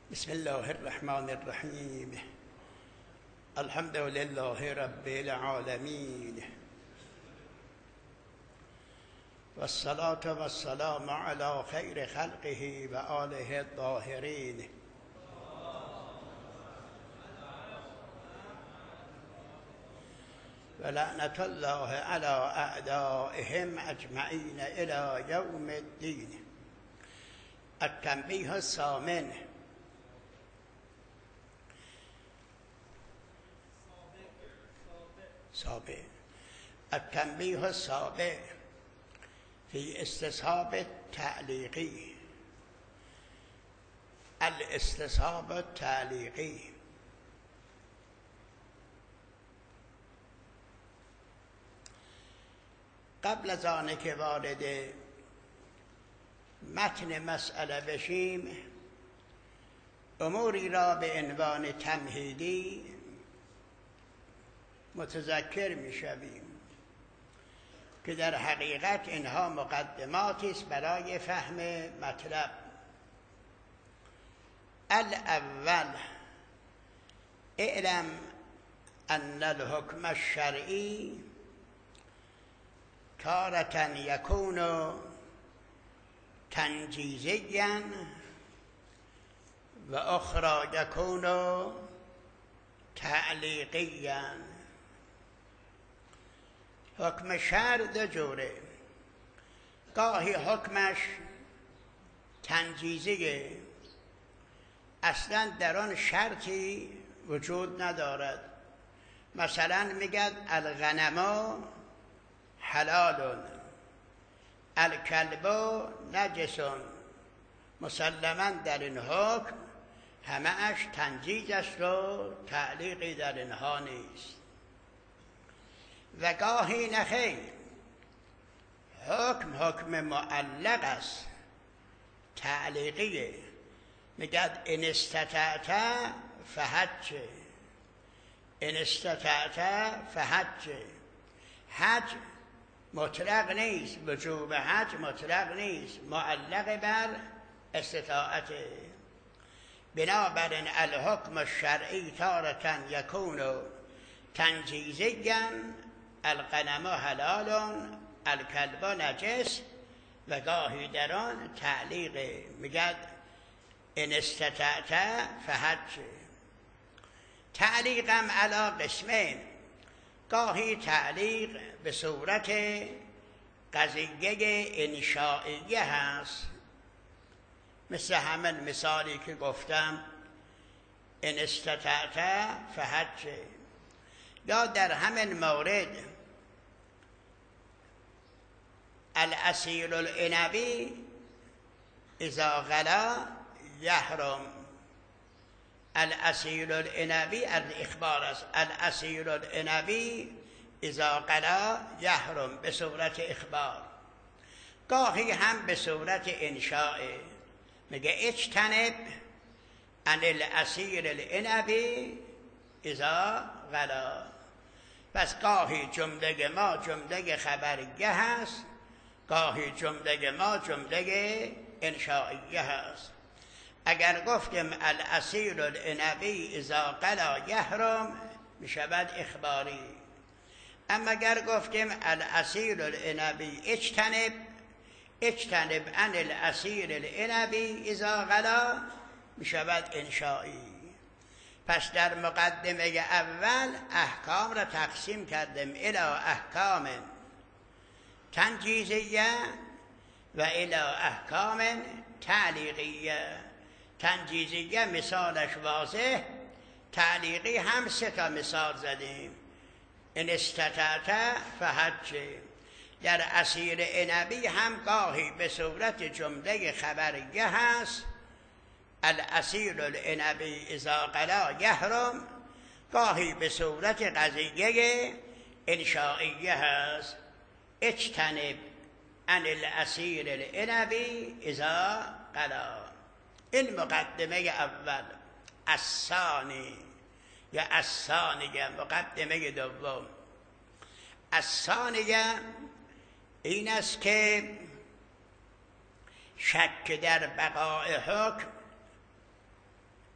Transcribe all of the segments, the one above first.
بسم الله الرحمن الرحیم. الحمد لله رب العالمین والصلاة والسلام على خیر خلقه و آله الطاهرین. و لعنت الله علی اعدائهم اجمعین الی یوم الدین. التنبیه الثامن. التنبیه السابع فی استصحاب التعلیقی. الاستصحاب التعلیقی قبل از آنه که وارد متن مسئله بشیم، اموری را به عنوان تمهیدی متذکر می‌شویم که در حقیقت اینها مقدماتی است برای فهم مطلب. الاول، اعلم ان الحکم الشرعی تارة یکون تنجیزیا و اخرى یکون تعلیقیا. حکم شرع دو جوره. گاهی حکمش تنجیزیه، اصلا در آن شرطی وجود ندارد. مثلا میگد الغنم حلال، الکلب نجس. مسلما در این حکم همه اش تنجیز است و تعلیقی در اینها نیست. و گاهی نخیر، حکم معلق است، تعلیقیه. میگد ان استطعت فحج، ان استطعت فحج. حج مطلق نیست، وجوب حج مطلق نیست، معلق بر استطاعت. بنابراین الحکم الشرعی تارة یکون تنجیزیا، الغنم حلال، الکلب نجس. و گاهی در آن تعلیق، میگد ان استطعت فحج. تعلیقم علی قسمین. گاهی تعلیق به صورت قضیه انشائیه هست، مثل همین مثالی که گفتم ان استطعت فحج. یا در همین مورد العصیر العنبی اذا غلا یحرم. العصیر العنبی از اخبار است. العصیر العنبی اذا غلا یحرم، به صورت اخبار. گاهی هم به صورت انشاء، میگه اجتنب عن العصیر العنبی اذا غلا. پس گاهی جمله ما جمله خبریه هست، گاهی جمله ما جمله انشائیه هست. اگر گفتیم العصیر العنبی اذا غلا یحرم، میشود اخباری. اما اگر گفتیم العصیر العنبی اجتنب عن العصیر العنبی اذا غلا، میشود انشائی. پس در مقدمه اول احکام را تقسیم کردیم الی احکام تنجیزیه و الی احکام تعلیقیه. تنجیزیه مثالش واضح، تعلیقی هم 3 مثال زدیم. ان استطعت فحج. در عصیر عنبی هم گاهی به صورت جمله خبریه هست، العصیر العنبی اذا غلا یحرم. گاهی به صورت قضیه انشائیه هست، اجتنب عن العصیر العنبی اذا غلا. این مقدمه اول. الثانی یا الثانیه، مقدمه دوم. الثانیه این است که شک در بقای حکم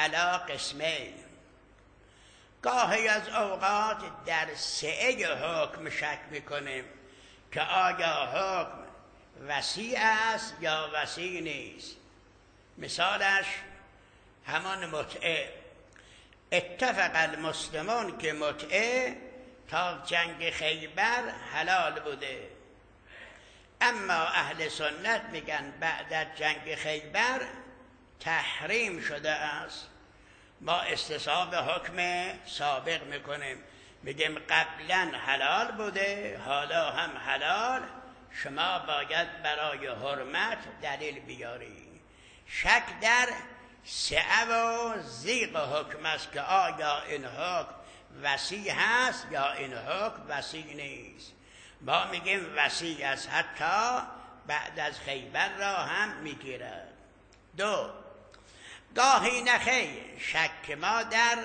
علی قسمین، گاهی از اوقات در سعه حکم شک میکنیم که آیا حکم وسیع است یا وسیع نیست. مثالش همان متعه. اتفق المسلمون که متعه تا جنگ خیبر حلال بوده، اما اهل سنت میگن بعد از جنگ خیبر تحریم شده است. ما استصحاب حکم سابق میکنیم، میگیم قبلا حلال بوده حالا هم حلال، شما باید برای حرمت دلیل بیاری. شک در سعه و ضیق حکم است که آیا این حکم وسیع هست یا این حکم وسیع نیست. ما میگیم وسیع است، حتی بعد از خیبر را هم میگیرد. دو، گاهی نخیر شک ما در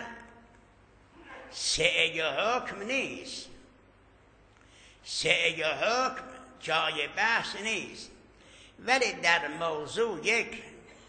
سعه حکم نیست. سعه حکم جای بحث نیست، ولی در موضوع یک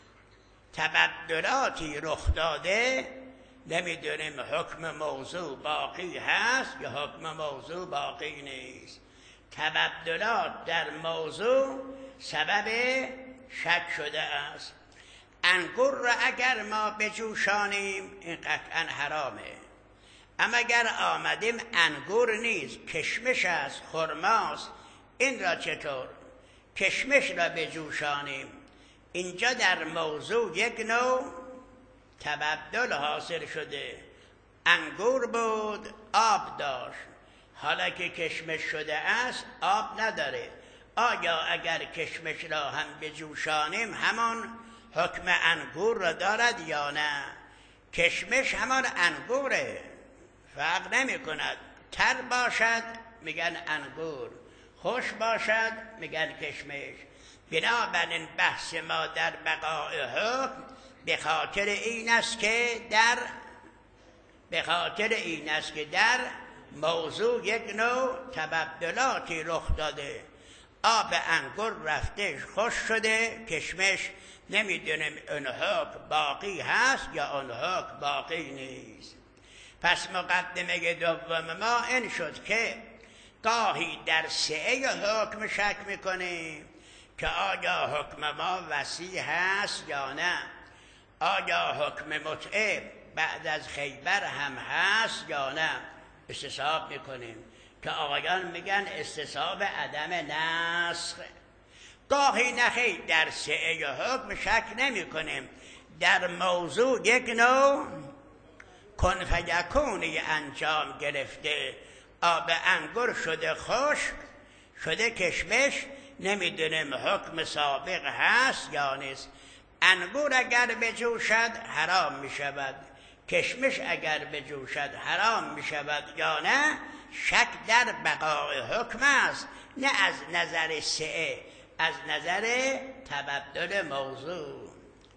تبدلاتی رخ داده، نمیدونیم حکم موضوع باقی هست یا حکم موضوع باقی نیست. تبدلات در موضوع سبب شک شده است. انگور را اگر ما بجوشانیم این قطعا حرامه، اما اگر آمدیم انگور نیست، کشمش است، خرماست، این را چطور؟ کشمش را بجوشانیم. اینجا در موضوع یک نوع تبدل حاصل شده. انگور بود آب داشت، حالا که کشمش شده است آب نداره. آیا اگر کشمش را هم بجوشانیم همان حکم انگور را دارد یا نه؟ کشمش همان انگوره، فرق نمی کند. تر باشد میگن انگور، خوش باشد میگن کشمش. بنابراین بحث ما در بقای حکم به خاطر این است که در موضوع یک نوع تبدلاتی رخ داده. آب انگور رفته خوش شده، کشمش نمیدونیم اون حکم باقی هست یا اون حکم باقی نیست. پس مقدمه دوم ما این شد که گاهی در سعه حکم شک میکنیم که آیا حکم ما وسیع هست یا نه. آیا حکم متعه بعد از خیبر هم هست یا نه. استصحاب میکنیم که آقایان میگن استصحاب عدم نسخ. گاهی نخیر در سعه حکم شک نمی کنیم، در موضوع یک نوع کن فیکونی انجام گرفته. آب انگور شده خشک، شده کشمش، نمیدونیم حکم سابق هست یا نیست. انگور اگر بجوشد حرام می شود، کشمش اگر بجوشد حرام می شود یا نه. شک در بقای حکم است، نه از نظر سعه، از نظر تبدل موضوع.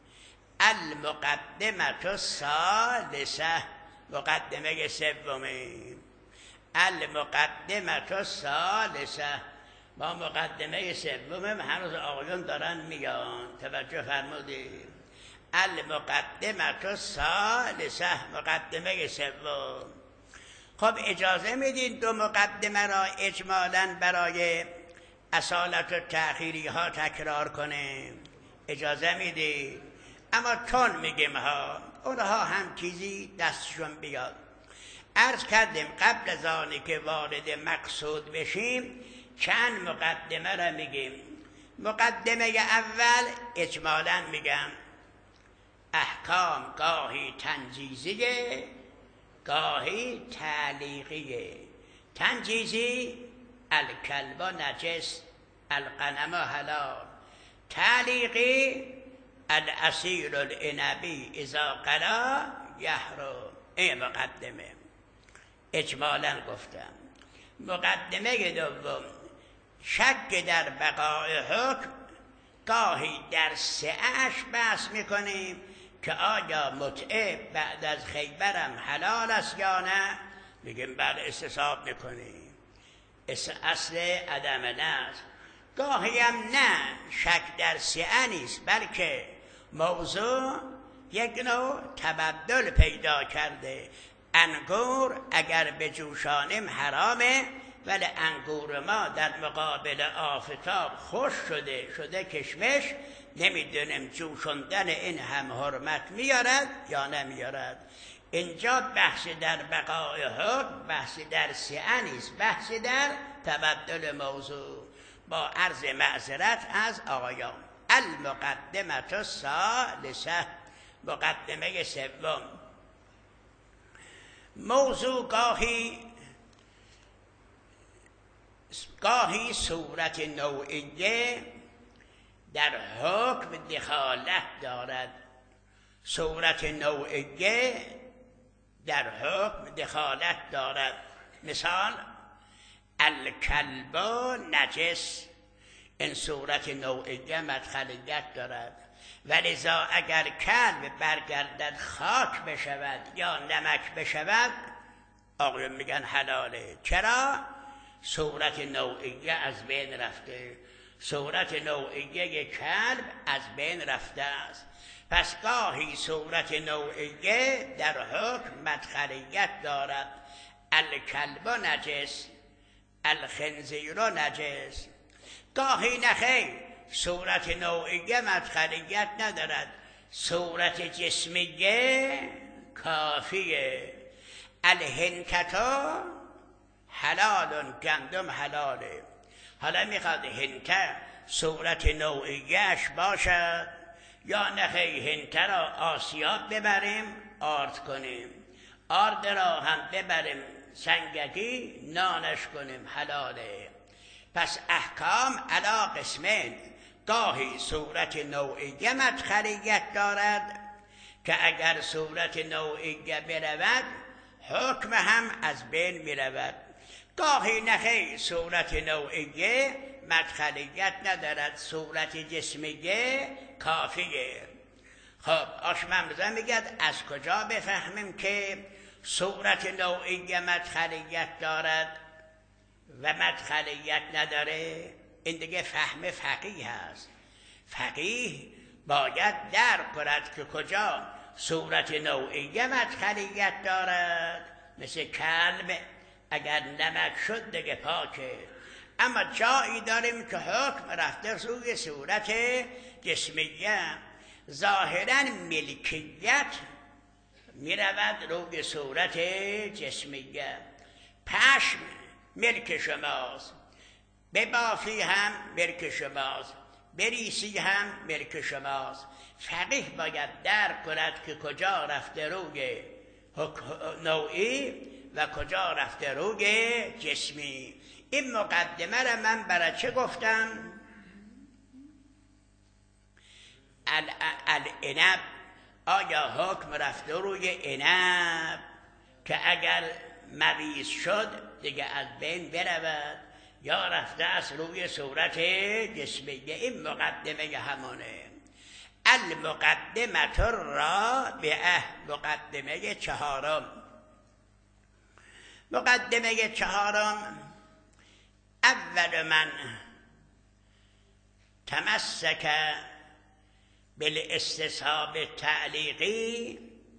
المقدمه الثالثه، مقدمه سومی. المقدمه الثالثه، ما مقدمه سوم هنوز آقایون دارن میگن، توجه فرمودید. المقدمه الثالثه، مقدمه سوم. خب اجازه میدین دو مقدمه را اجمالاً برای اصالت و تأخیری ها تکرار کنیم؟ اجازه میدید؟ اما چون میگیم ها، اونها هم چیزی دستشون بیاد. عرض کردیم قبل از آنی که وارد مقصود بشیم چند مقدمه را میگیم. مقدمه اول اجمالاً میگم احکام گاهی تنجیزیه، گاهی تعلیقیه. تنجیزی الکلب نجس، الغنم حلال. تعلیقی العصیر العنبی اذا قلا یحرم. این مقدمه اجمالاً گفتم. مقدمه دوم شک در بقای حکم، گاهی در سعه‌اش بحث میکنیم که آیا متعه بعد از خیبرم حلال است یا نه. میگیم بله، استصحاب میکنیم، اصل عدم نسخ. گاهی هم نه، شک در سعه نیست، بلکه موضوع یک نوع تبدل پیدا کرده. انگور اگر بجوشانیم حرامه، ولی انگور ما در مقابل آفتاب خوش شده کشمش، نمیدونیم جوشوندن این هم حرمت میارد یا نمیارد. اینجا بحثی در بقای حکم، بحثی در سیعه نیست، بحثی در تبدل موضوع. با عرض معذرت از آقایان. المقدمه الثالثه، مقدمه سوم. موضوع گاهی صورت نوعیه در حکم دخالت دارد. صورت نوعیه در حکم دخالت دارد. مثال الکلب نجس، این صورت نوعیه مدخلیت دارد. ولذا اگر کلب برگردد خاک بشود یا نمک بشود، آقایون میگن حلاله. چرا؟ صورت نوعیه از بین رفته. صورت نوعیه کلب از بین رفته است. پس گاهی صورت نوعیه در حکم مدخلیت دارد. الکلب نجس، الخنزیر نجس. گاهی نخیر، صورت نوعیه مدخلیت ندارد، صورت جسمیه کافیه. الهنکتا حلال، گندم حلاله. حالا میخواد هنته صورت نوعیهش باشد یا نخیر، هنته را آسیاب ببریم آرد کنیم، آرد را هم ببریم سنگکی نانش کنیم، حلاله. پس احکام علا قسمین. گاهی صورت نوعیه مدخلیت دارد که اگر صورت نوعیه برود حکم هم از بین میرود. گاهی نخیر، صورت نوعیه مدخلیت ندارد، صورت جسمیه کافیه. خب آشممزه میگد از کجا بفهمیم که صورت نوعیه مدخلیت دارد و مدخلیت نداره؟ این دیگه فهم فقیه هست. فقیه باید درک کند که کجا صورت نوعیه مدخلیت دارد. مثل کلب اگر نمک شد دیگه پاکه. اما جایی داریم که حکم رفته روی صورت جسمیه، ظاهرا ملکیت میرود روی صورت جسمیه. پشم ملک شماست، ببافی هم ملک شماست، بریسی هم ملک شماست. فقیه باید درک کند که کجا رفته روی نوعی و کجا رفته روی جسمی. این مقدمه را من برای چه گفتم؟ العنب، آیا حکم رفته روی عنب که اگر مریض شد دیگه از بین برود، یا رفته از روی صورت جسمیه؟ این مقدمه همانه. المقدمه الرابعه، مقدمه چهارم. مقدمه چهارم: اول من تمسک بالاستصحاب التعلیقی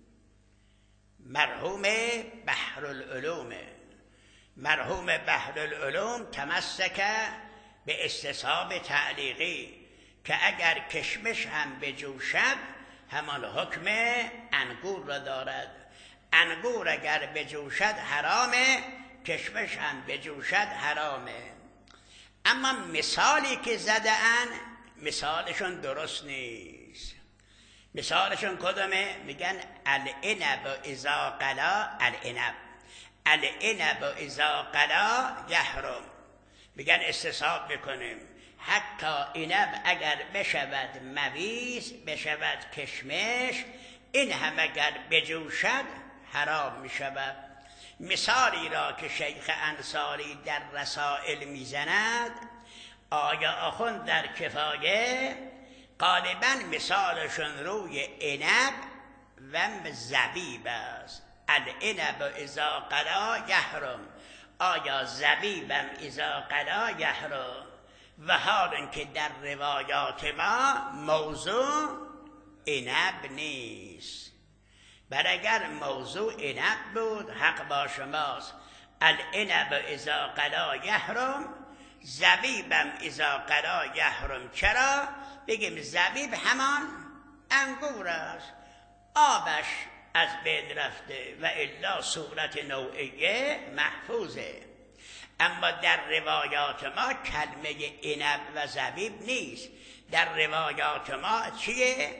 مرحوم بحرالعلوم. مرحوم بحرالعلوم تمسک به استصحاب تعلیقی که اگر کشمش هم بجوشد همان حکم انگور را دارد. انگور اگر بجوشد حرامه، کشمش هم بجوشد حرامه. اما مثالی که زدن مثالشون درست نیست. مثالشون کدومه؟ میگن العنب اذا قلا، العنب اذا قلا یحرم. میگن استصحاب بکنیم حتی عنب اگر بشود مویز، بشود کشمش، این هم اگر بجوشد حرام میشود. مثالی را که شیخ انصاری در رسائل میزند، آیا آخوند در کفایه، غالبا مثالشون روی عنب و زبیب است. العنب اذا قلا یحرم، آیا زبیبم اذا قلا یحرم. و حال که در روایات ما موضوع عنب نیست. بر اگر موضوع عنب بود حق با شماست. العنب اذا قلا یحرم، زبیبم اذا قلا یحرم. چرا؟ بگیم زبیب همان انگور است، آبش از بین رفته و الا صورت نوعیه محفوظه. اما در روایات ما کلمه عنب و زبیب نیست. در روایات ما چیه؟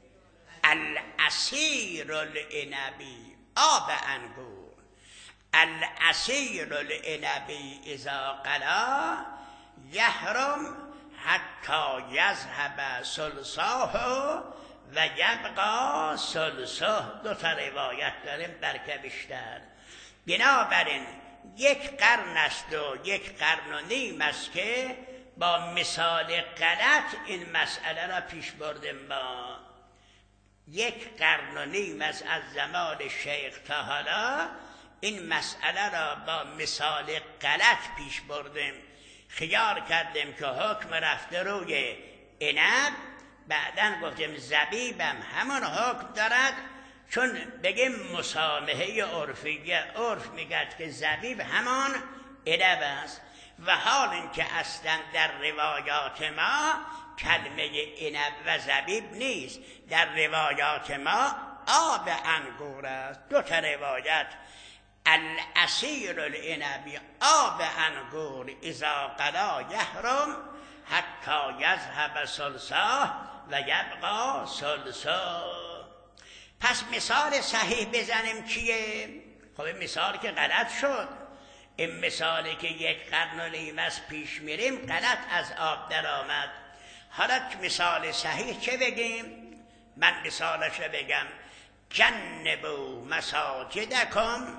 العصیر العنبی، آب انگور. العصیر العنبی اذا قلا یحرم حتی یذهب ثلثاه و یبقا ثلثه. دو تا روایت داریم برکه بیشتر. بنابراین یک قرن است و یک قرن و نیم است که با مثال غلط این مسئله را پیش بردیم. ما یک قرن و نیم از زمان شیخ تا حالا این مسئله را با مثال غلط پیش بردیم. خیال کردیم که حکم رفته روی عنب، بعدن گفتیم زبیبم همون حکم دارد، چون بگیم مسامحه عرفیه، عرف میگد که زبیب همان عنب است. و حال اینکه اصلا در روایات ما کلمه عنب و زبیب نیست، در روایات ما آب انگور است. دو تا روایت، العصیر العنبی، آب انگور، اذا قلا یحرم حتی یذهب ثلثاه و یبقا ثلثه. پس مثال صحیح بزنیم چیه؟ خب این مثال که غلط شد. این مثالی که یک قرن و نیم از پیش میریم غلط از آب در آمد. حالا مثال صحیح چه بگیم؟ من مثالش بگم: جنبوا مساجدکم،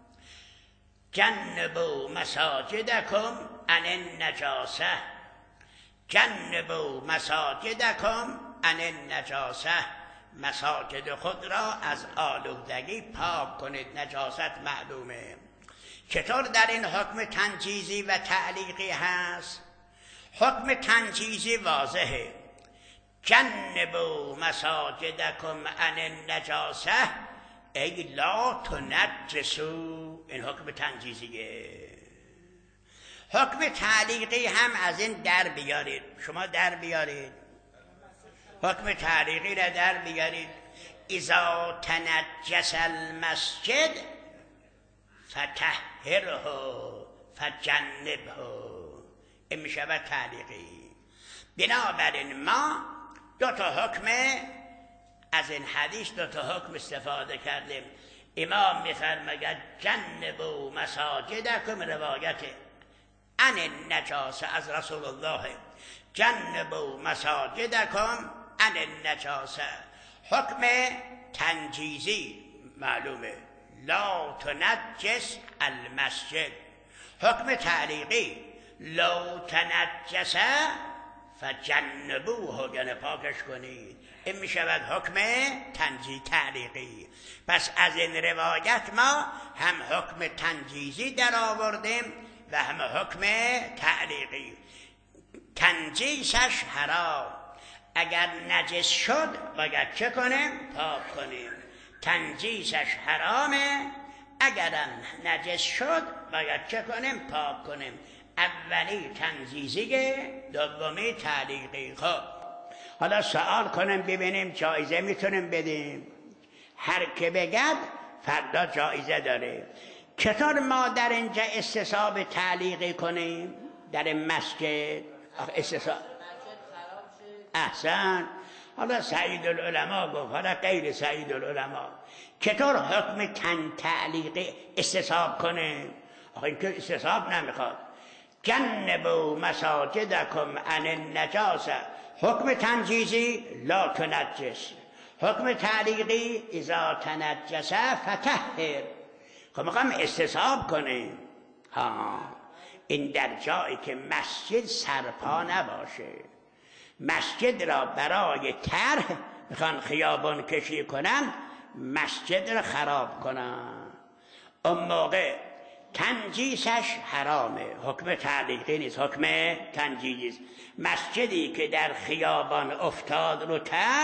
جنبوا مساجدکم عن النجاسه، جنبوا مساجدکم عن النجاسه. مساجد خود را از آلودگی پاک کنید. نجاست معلومه. چطور در این حکم تنجیزی و تعلیقی هست؟ حکم تنجیزی واضحه: جنبوا مساجدکم عن النجاسه ای لا تنجسوا. این حکم تنجیزیه. حکم تعلیقی هم از این در بیارید. شما در بیارید، حکم تعلیقی را در بیارید: اذا تنجس المسجد فطهره فجنبه. این می شود تعلیقی. بنابراین ما دو تا حکم از این حدیث، دو تا حکم استفاده کردیم. امام می‌فرماید جنبوا مساجدکم، روایت عن النجاسه از رسول الله، جنبوا مساجدکم عن النجاسه. حکم تنجیزی معلومه: لا تنجس المسجد. حکم تعلیقی: لا تنجس فجنبوه، یعنی پاکش کنید. این می شود حکم تعلیقی. پس از این روایت ما هم حکم تنجیزی در آوردیم و هم حکم تعلیقی. تنجیسش حرام، اگر نجس شد باید چه کنیم؟ پاک کنیم. تنجیسش حرامه، اگرم نجس شد باید چه کنیم؟ پاک کنیم. اولی تنجیزیه، دومی تعلیقی. خب حالا سوال کنیم ببینیم جایزه میتونیم بدیم. هر که بگد فردا جایزه داره. چطور ما در اینجا استصحاب تعلیقی کنیم؟ در این مسجد استصحاب. احسن. حالا سعید العلماء گفت، حالا غیر سعید العلماء. چطور حکم تعلیقی استصحاب کنیم؟ آخه این که استصحاب نمیخواد. جنبوا مساجدکم عن النجاسه. حکم تنجیزی لا تنجس، حکم تعلیقی اذا تنجس فطهر. خب میخوام استصحاب کنیم. این در جایی که مسجد سرپا نباشه. مسجد را برای طرح میخوان خیابان کشی کنن، مسجد را خراب کنن، اون موقع تنجیسش حرامه. حکم تعلیقی نیست، حکم تنجیز. مسجدی که در خیابان افتاد رو طرح،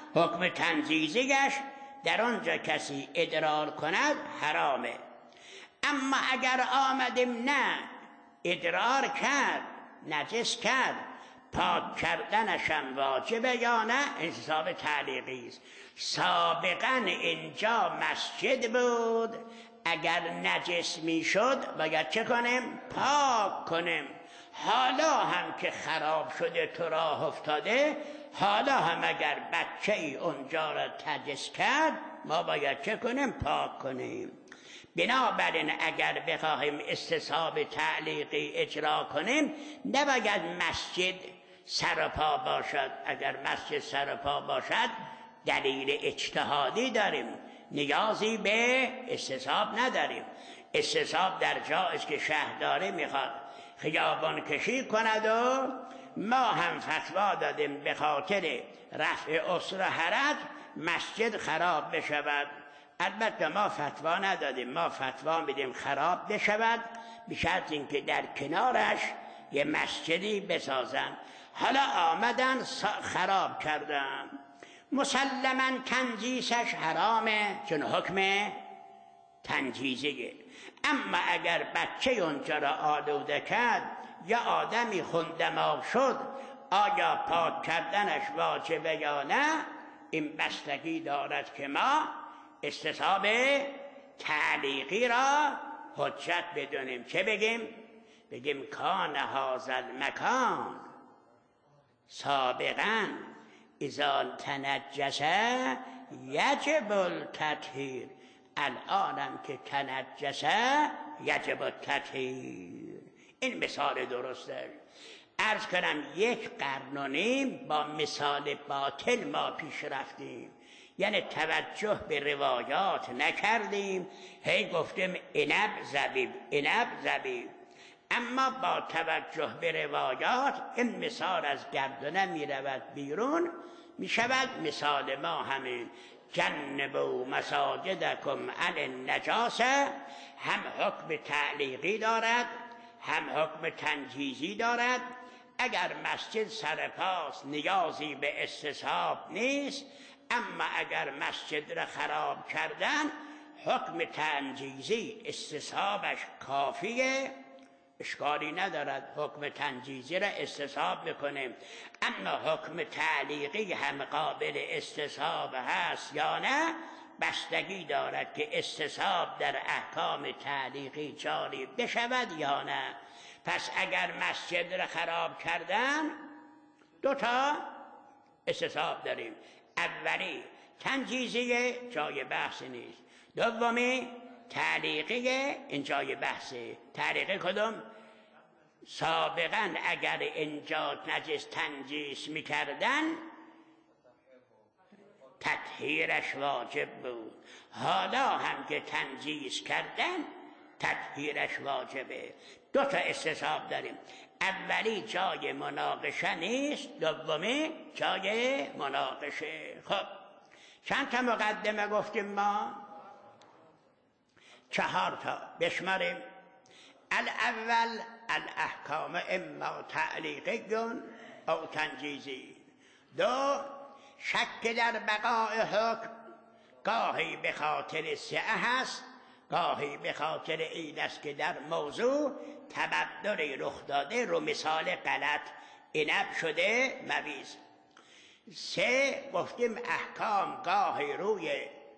حکم تنجیزیش در آنجا کسی ادرار کند حرامه. اما اگر آمدیم نه ادرار کرد، نجس کرد، پاک کردنشم واجبه یا نه، حساب تعلیقی است. سابقا اینجا مسجد بود، اگر نجس میشد باید چه کنیم؟ پاک کنیم. حالا هم که خراب شده تو راه افتاده، حالا هم اگر بچه ای اونجا را نجس کرد ما باید چه کنیم؟ پاک کنیم. بنابراین اگر بخواهیم استصحاب تعلیقی اجرا کنیم نباید مسجد سرپا باشد. اگر مسجد سرپا باشد دلیل اجتهادی داریم، نیازی به استصحاب نداریم. استصحاب در جایش که شهرداری میخواد خیابان کشی کند و ما هم فتوا دادیم به خاطر رفع عسر حرج مسجد خراب بشود. البته ما فتوا ندادیم، ما فتوا میدیم خراب بشود به شرط اینکه در کنارش یه مسجدی بسازن. حالا آمدن خراب کردن، مسلما تنجیسش حرامه چون حکم تنجیزیه. اما اگر بچه اونجا را آلوده کرد یا آدمی خوندماغ شد، آیا پاک کردنش واجبه یا نه؟ این بستگی دارد که ما استصحاب تعلیقی را حجت بدونیم. چه بگیم؟ بگیم کان هذا المکان سابقا اذا تنجس یجب التطهیر، الانم که تنجس یجب التطهیر. این مثال درسته. عرض کنم 1 قرن و نیم با مثال باطل ما پیش رفتیم، یعنی توجه به روایات نکردیم، هی گفتیم عنب زبیب عنب زبیب. اما با توجه به روایات این مثال از گردنه می رود بیرون، می شود مثال ما همین جنبوا مساجدکم عن النجاسه. هم حکم تعلیقی دارد هم حکم تنجیزی دارد. اگر مسجد سرپاست نیازی به استصحاب نیست، اما اگر مسجد را خراب کردن حکم تنجیزی استصحابش کافیه، اشکالی ندارد حکم تنجیزی را استصحاب بکنیم. اما حکم تعلیقی هم قابل استصحاب هست یا نه بستگی دارد که استصحاب در احکام تعلیقی جاری بشود یا نه. پس اگر مسجد را خراب کردن 2 تا استصحاب داریم. اولی تنجیزی جای بحث نیست، دومی تعلیقی این جای بحثه. تعلیقی کدوم؟ سابقا اگر اینجا نجس تنجیس میکردن تطهیرش واجب بود، حالا هم که تنجیس کردن تطهیرش واجبه. 2 تا استصحاب داریم، اولی جای مناقشه نیست، دومی جای مناقشه. خب چند تا مقدمه گفتیم ما؟ 4 تا بشماریم. الاول الاحکام اما تعلیقی او تنجیزی. 2 شک در بقاء حکم، گاهی به خاطر صحه هست گاهی به خاطر این است که در موضوع تبدلی رخ داده رو مثال غلط عنب شده مویز. 3 گفتیم احکام گاهی روی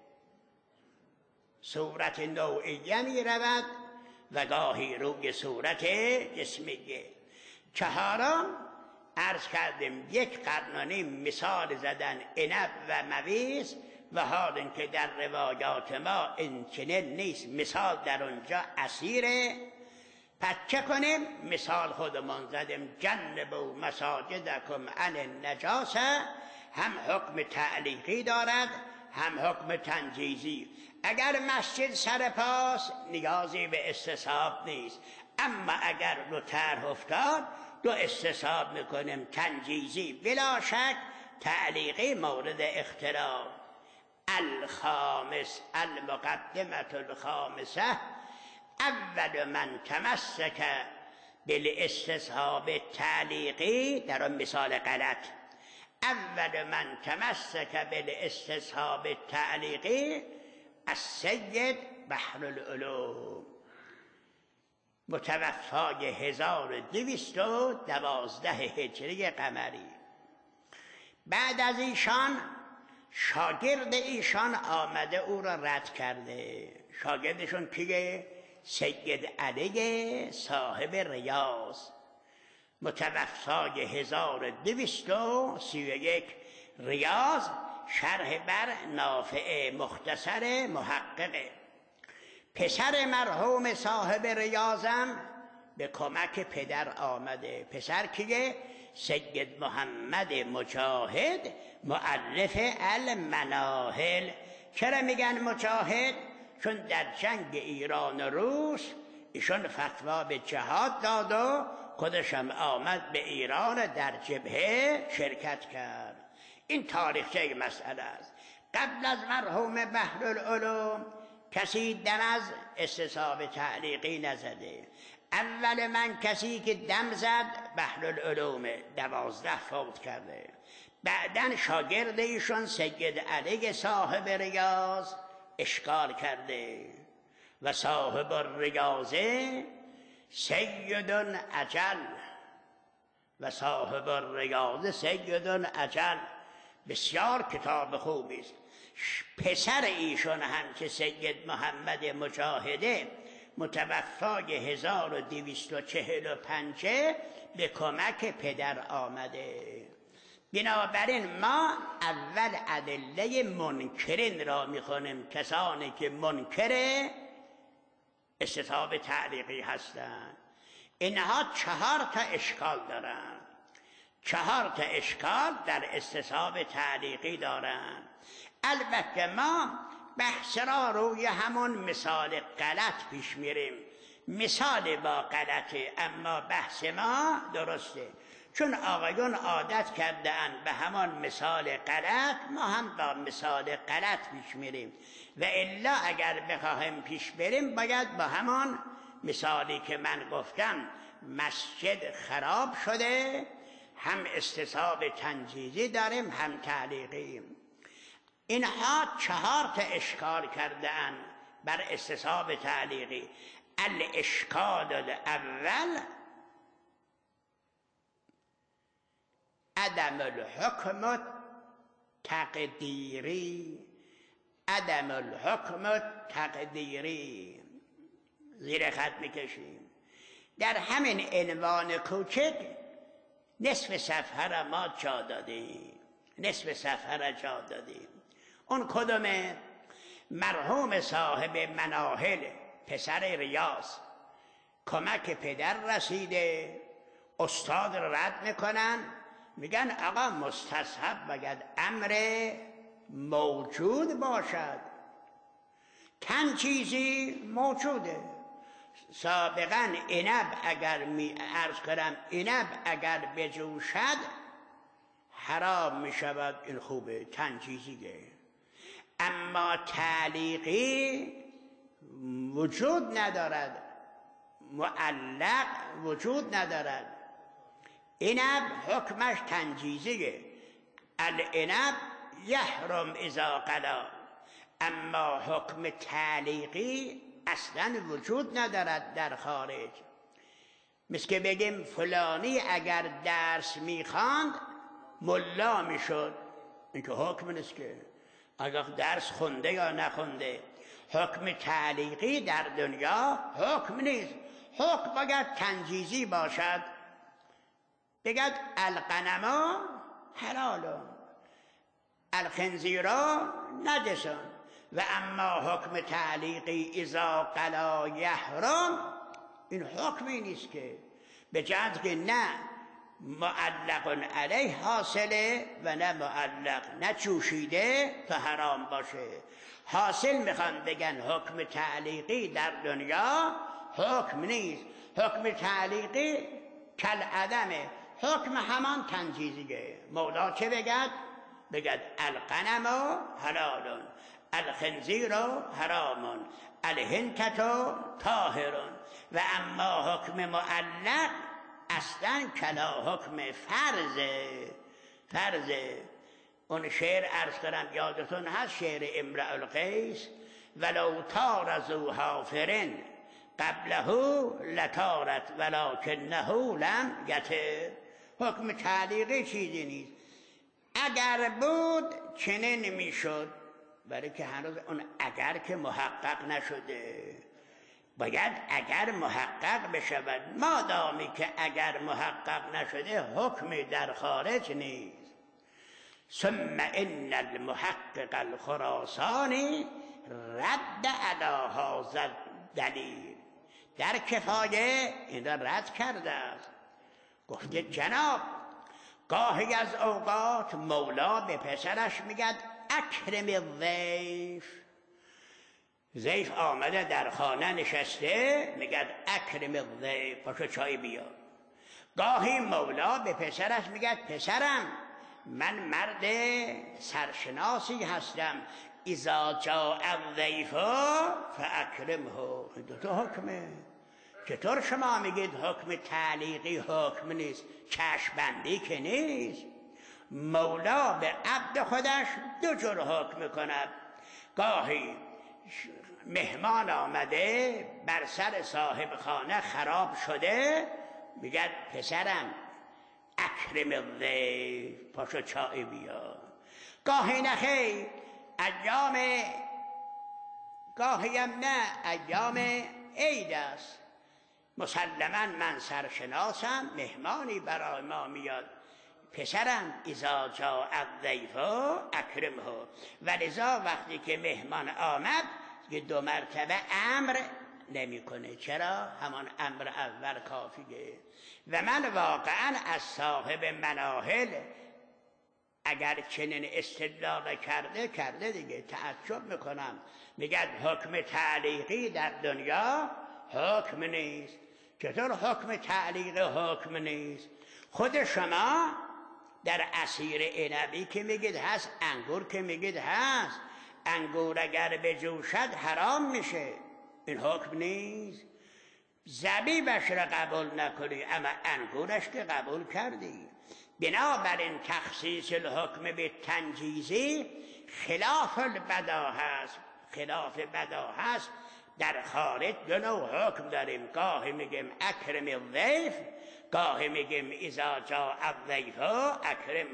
صورت نوعیه می رود و گاهی روی صورت جسمیه. 4 عرض کردیم 1 قرن و نیم مثال زدن عنب و مویز و حال اینکه در روایات ما این چنین نیست، مثال در اونجا اسیره. پس چه کنیم؟ مثال خودمان زدیم جنبوا مساجدکم عن النجاسه، هم حکم تعلیقی دارد هم حکم تنجیزی. اگر مسجد سرپاست نیازی به استصحاب نیست، اما اگر دو طرح افتاد 2 استصحاب میکنیم، تنجیزی بلا شک، تعلیقی مورد اختلاف. الخامس المقدمة الخامسه اول من تمسک بالاستصحاب تعلیقی، در آن مثال غلط، اول من تمسک بالاستصحاب التعلیقی السید بحرالعلوم، متوفای 1212 هجری قمری. بعد از ایشان شاگرد ایشان آمده او را رد کرده. شاگردشون کیه؟ سید علی صاحب ریاض، متوفای 1231. ریاض شرح بر نافع مختصر محققه. پسر مرحوم صاحب ریاضم به کمک پدر آمده. پسر کیه؟ سید محمد مجاهد مؤلف المناهل. چرا میگن مجاهد؟ چون در جنگ ایران و روس ایشون فتوا به جهاد داد و خودشم آمد به ایران در جبهه شرکت کرد. این تاریخچه مسئله است. قبل از مرحوم بحرالعلوم کسی دم از استصحاب تعلیقی نزده. اول من کسی که دم زد بحرالعلوم 12 فوت کرده. بعدن شاگرد ایشون سید علی صاحب ریاض اشکال کرده و صاحب الریاضه سید اجل و صاحب الریاضه سید اجل. بسیار کتاب خوبی است. پسر ایشون هم که سید محمد مجاهده متوفای 1245 به کمک پدر آمده. بنابراین ما اول ادله منکرین را میخونیم، کسانی که منکر استصحاب تعلیقی هستند. اینها 4 اشکال دارند. 4 اشکال در استصحاب تعلیقی دارند. البته ما بحث را روی همون مثال غلط پیش میریم. مثال با غلطه اما بحث ما درسته، چون آقایون عادت کرده اند به همان مثال غلط، ما هم با مثال غلط پیش میریم و الا اگر بخواهیم پیش بریم باید با همان مثالی که من گفتم. مسجد خراب شده، هم استصحاب تنجیزی داریم هم تعلیقی. اینها 4 اشکال کرده اند بر استصحاب تعلیقی. الاشکال الاول عدم الحکم تقدیری. عدم الحکم تقدیری زیر خط میکشیم. در همین عنوان کوچک نصف صفحه را ما جا دادیم. نصف صفحه را جا دادیم. اون کدومه؟ مرحوم صاحب مناهل پسر ریاض کمک پدر رسیده، استاد را رد میکنن، میگن آقا مستصحب باید امر موجود باشد. تنجیزی موجوده. سابقا عنب اگر عرض کنم عنب اگر بجوشد حرام میشود، این خوبه، تنجیزیه. اما تعلیقی وجود ندارد، معلق وجود ندارد. عنب حکمش تنجیزیه. العنب یحرم اذا قلا، اما حکم تعلیقی اصلا وجود ندارد در خارج. مثل که بگیم فلانی اگر درس میخواند ملا میشد، این که حکم نیست که اگر درس خونده یا نخونده. حکم تعلیقی در دنیا حکم نیست. حکم باید تنجیزی باشد. بگد الغنم حلال الخنزیر نجس، و اما حکم تعلیقی اذا قلا یحرم، این حکمی نیست که به جهت که نه معلق علیه حاصله و نه معلق، نه چوشیده تا حرام باشه. حاصل میخوان بگن حکم تعلیقی در دنیا حکم نیست. حکم تعلیقی کل عدمه، حکم همان تنجیزیه. مولا چه بگد؟ بگد الغنم حلال الخنزیر حرام الهنتت طاهر، و اما حکم معلق اصلا کلا حکم فرضه. فرض اون شعر عرض کنم یادتون هست، شعر امرأ القیس، ولو تار ذو حافرن قبله لتارت ولکنه لم یطر. حکم تعلیقی چیزی نیست، اگر بود چنین میشد، برای که هنوز اون اگر که محقق نشده، باید اگر محقق بشود. مادامی که اگر محقق نشده حکمی در خارج نیست. ثم ان المحقق الخراسانی رد علی هذا دلیل، در کفایه این را رد کرده است. گفته جناب گاهی از اوقات مولا به پسرش میگد اکرم الضیف. ضیف آمده در خانه نشسته، میگد اکرم الضیف، پاشو چای بیار. گاهی مولا به پسرش میگد پسرم من مرد سرشناسی هستم، اذا جاء الضیف فاکرمه. دو تا حکمه. چطور شما میگید حکم تعلیقی حکم نیست؟ چشم بندی که نیست. مولا به عبد خودش دو جور حکم میکند. گاهی مهمان آمده بر سر صاحب خانه خراب شده، میگد پسرم اکرم الضیف، پاشو چای بیار. گاهی نخیر، گاهی هم نه، ایام عید است، مسلما من سرشناسم، مهمانی برای ما میاد، پسرم اذا جاء الضیف اکرمه. ولذا وقتی که مهمان آمد که دو مرتبه امر نمیکنه. چرا؟ همان امر اول کافیه. و من واقعا از صاحب مناهل اگر چنین استدلال کرده دیگه تعجب میکنم. میگه حکم تعلیقی در دنیا حکم نیست. چطور حکم تعلیق حکم نیست؟ خود شما در عصیر عنبی که میگید هست، انگور که میگید هست، انگور اگر بجوشد حرام میشه، این حکم نیست. زبیبش را قبول نکنی اما انگورش که قبول کردی. بنابراین تخصیص الحکم به تنجیزی خلاف البدا هست. خلاف بدا هست. در خارج دو نوع حکم داریم، گاهی میگیم اکرم الضیف، گاهی میگیم اذا جاء الضیف اکرمه.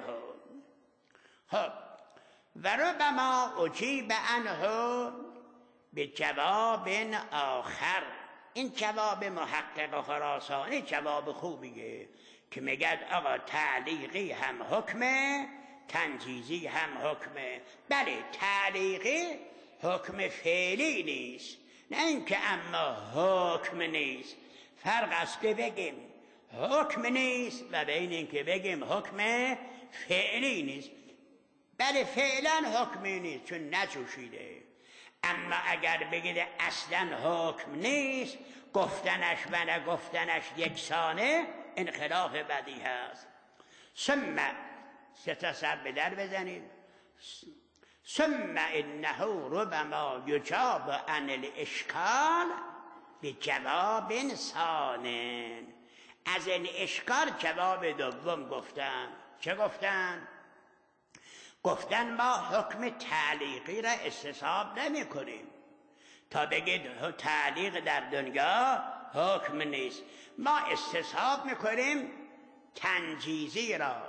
خب و ربما اجیب عنه به جواب آخر. این جواب محقق خراسانی جواب خوبیه که میگد آقا تعلیقی هم حکمه، تنجیزی هم حکمه. بله تعلیقی حکم فعلی نیست، نه اینکه اما حکم نیست. فرق است که بگیم حکم نیست و بین اینکه بگیم حکم فعلی نیست. بله فعلا حکمی نیست چون نجوشیده، اما اگر بگید اصلا حکم نیست، گفتنش و نگفتنش یکسانه، این خلاف بدی هست. ثم سه تا سر به در بزنید. ثم انه ربما یجاب عن الاشکال بجواب ثان. از این اشکال جواب دوم گفتن. چه گفتن؟ گفتن ما حکم تعلیقی را استصحاب نمی کنیم تا بگید تعلیق در دنیا حکم نیست. ما استصحاب میکنیم تنجیزی را.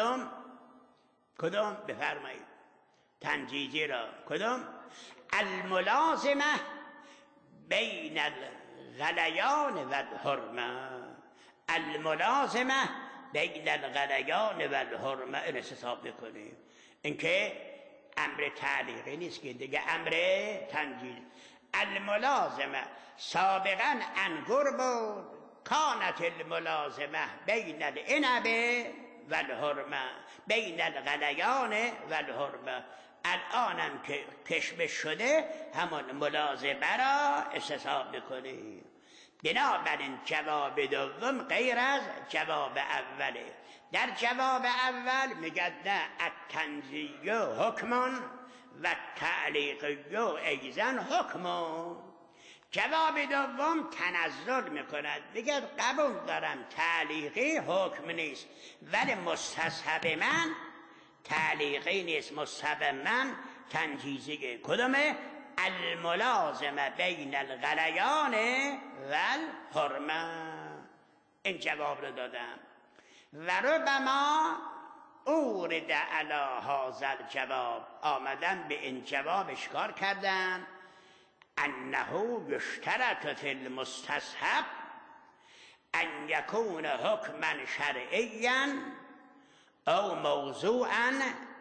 کدوم بفرمایید؟ تنجیزی را کدوم؟ الملازمه بین الغلیان و الحرمه. الملازمه بین الغلیان و الحرمه این استصحاب میکنیم. اینکه امر تعلیقی نیست که دیگه امر تنجیز. الملازمه سابقا انگور بود، کانت الملازمه بین العنب و الحرمه، بین الغلیان و الحرمه. الانم که کشمش شده همون ملازمه را استصحاب میکنیم. بنابراین جواب دوم غیر از جواب اوله. در جواب اول میگد نه التنزیه حکمون و تعلیقیه ایزن حکمون. جواب دوم تنزل میکند، میگد قبول دارم تعلیقی حکم نیست، ولی مستصحب من تعلیقی نیست، مستقیما تنجیزیه. کدومه؟ الملازمه بین الغلیان و الحرمه. این جواب رو دادم. و ربما اورد علی هذا الجواب، آمدن به این جواب اشکار کردن انه یشترط فی المستصحب ان یکون حکما شرعیا او موضوعا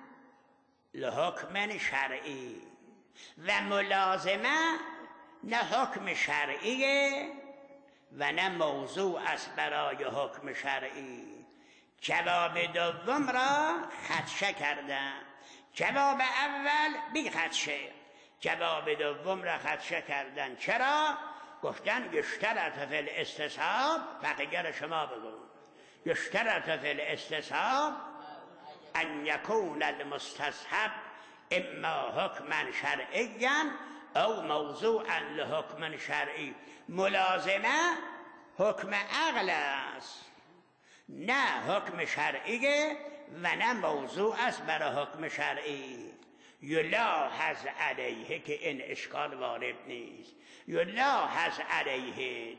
لحکم شرعی. و ملازمه نه حکم شرعیه و نه موضوع است برای حکم شرعی. جواب دوم را خدشه کردن، جواب اول بی خدشه، جواب دوم را خدشه کردن. چرا؟ گفتن یشترط فی الاستصحاب، بقیه شما بگو. یشترط فی الاستصحاب ان یکون المستصحب اما حکما شرعیا او موضوعا لحکم شرعی. ملازمه حکم عقل است، نه حکم شرعیه و نه موضوع است برای حکم شرعی. یلاحظ علیه، که این اشکال وارد نیست. یلاحظ علیه.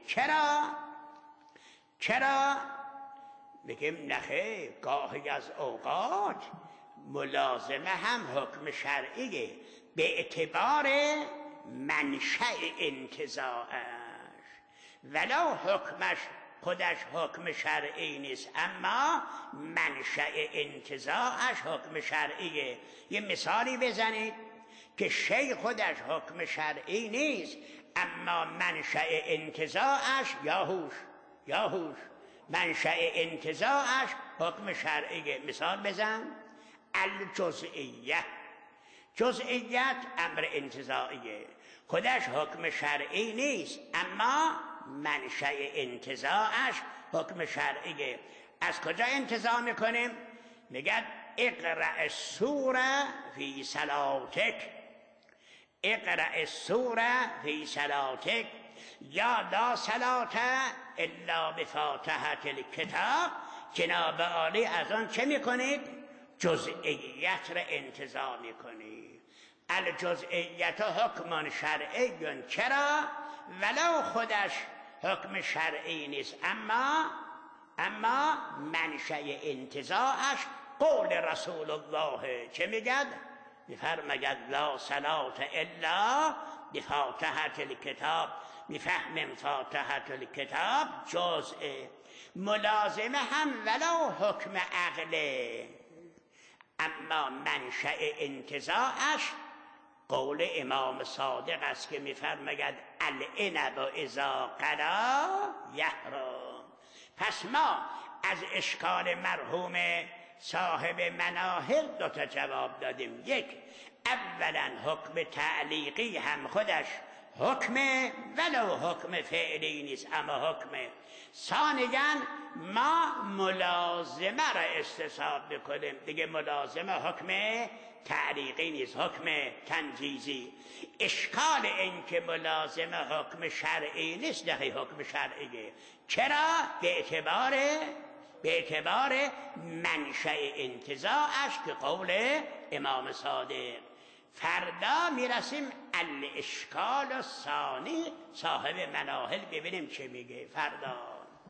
چرا؟ بگیم نخیر، گاهی از اوقات ملازمه هم حکم شرعیه به اعتبار منشأ انتزاعش، ولو حکمش خودش حکم شرعی نیست اما منشأ انتزاعش حکم شرعیه. یه مثالی بزنید که شی خودش حکم شرعی نیست اما منشأ انتزاعش یا هوش منشأ انتزاعش حکم شرعیه. مثال بزن. الجزئیه، جزئیت امر انتزاعیه، خودش حکم شرعی نیست اما منشأ انتزاعش حکم شرعیه. از کجا انتزاع میکنیم؟ میگه اقرأ السوره فی صلاتک، اقرأ السوره فی صلاتک، یا لا صلات الا بفاتحه الکتاب. جناب عالی از آن چه میکنید؟ جزئیت را انتزاع میکنید. الجزئیت حکم شرعی. چرا؟ ولو خودش حکم شرعی نیست اما منشأ انتزاعش قول رسول الله. چه میگد؟ میفرماید لا صلاة الا بفاتحة الکتاب، میفهمیم فاتحة الکتاب جزء. ملازمه هم ولو حکم عقله اما منشأ انتزاعش قول امام صادق است که میفرماید العنب اذا قلا یحرم. پس ما از اشکال مرحوم صاحب مناهل دو تا جواب دادیم. یک، اولا حکم تعلیقی هم خودش حکمه ولو حکم فعلی نیست اما حکمه. ثانیاً ما ملازمه را استصحاب بکنیم، دیگه ملازمه حکم تعلیقی نیست، حکم تنجیزی. اشکال این که ملازمه حکم شرعی نیست نه حکم شرعیه. چرا؟ به اعتبار منشأ انتزاعش که قول امام صادق. فردا میرسیم الاشکال الثانی، صاحب مناهل، ببینیم چه میگه فردا.